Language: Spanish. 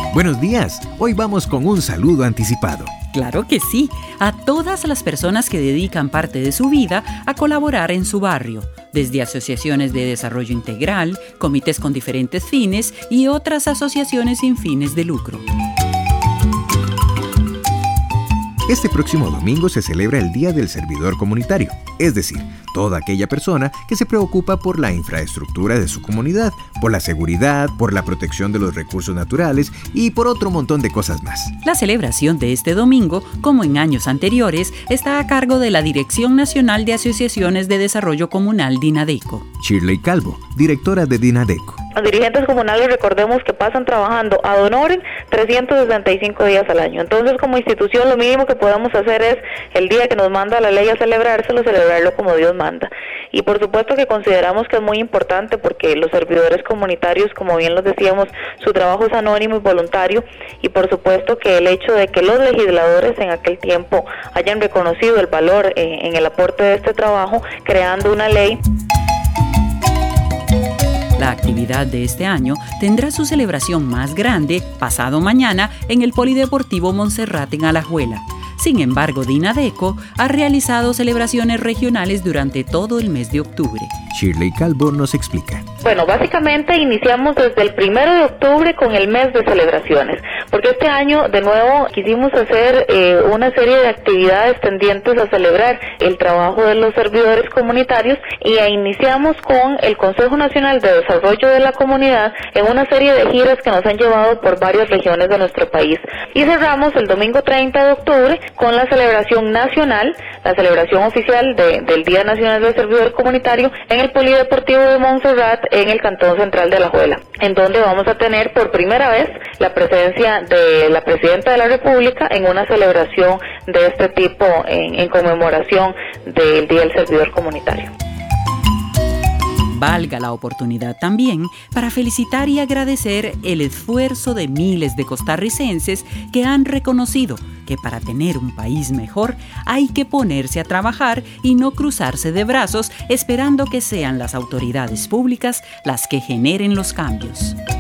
Buenos días, hoy vamos con un saludo anticipado. Claro que sí, a todas las personas que dedican parte de su vida a colaborar en su barrio, desde asociaciones de desarrollo integral, comités con diferentes fines y otras asociaciones sin fines de lucro. Este próximo domingo se celebra el Día del Servidor Comunitario, es decir, toda aquella persona que se preocupa por la infraestructura de su comunidad, por la seguridad, por la protección de los recursos naturales y por otro montón de cosas más. La celebración de este domingo, como en años anteriores, está a cargo de la Dirección Nacional de Asociaciones de Desarrollo Comunal DINADECO. Shirley Calvo, directora de DINADECO. Los dirigentes comunales, recordemos que pasan trabajando ad honorem 365 días al año. Entonces, como institución, lo mínimo que podemos hacer es, el día que nos manda la ley a celebrárselo, celebrarlo como Dios manda. Y por supuesto que consideramos que es muy importante porque los servidores comunitarios, como bien los decíamos, su trabajo es anónimo y voluntario, y por supuesto que el hecho de que los legisladores en aquel tiempo hayan reconocido el valor en el aporte de este trabajo, creando una ley. La actividad de este año tendrá su celebración más grande pasado mañana en el Polideportivo Montserrat en Alajuela. Sin embargo, DINADECO ha realizado celebraciones regionales durante todo el mes de octubre. Shirley Calvo nos explica. Bueno, básicamente iniciamos desde el 1 de octubre con el mes de celebraciones, porque este año de nuevo quisimos hacer una serie de actividades tendientes a celebrar el trabajo de los servidores comunitarios y iniciamos con el Consejo Nacional de Desarrollo de la Comunidad en una serie de giras que nos han llevado por varias regiones de nuestro país. Y cerramos el domingo 30 de octubre con la celebración nacional, la celebración oficial del Día Nacional del Servidor Comunitario en el Polideportivo de Montserrat en el Cantón Central de Alajuela, en donde vamos a tener por primera vez la presencia de la Presidenta de la República en una celebración de este tipo en conmemoración del Día del Servidor Comunitario. Valga la oportunidad también para felicitar y agradecer el esfuerzo de miles de costarricenses que han reconocido que para tener un país mejor hay que ponerse a trabajar y no cruzarse de brazos esperando que sean las autoridades públicas las que generen los cambios.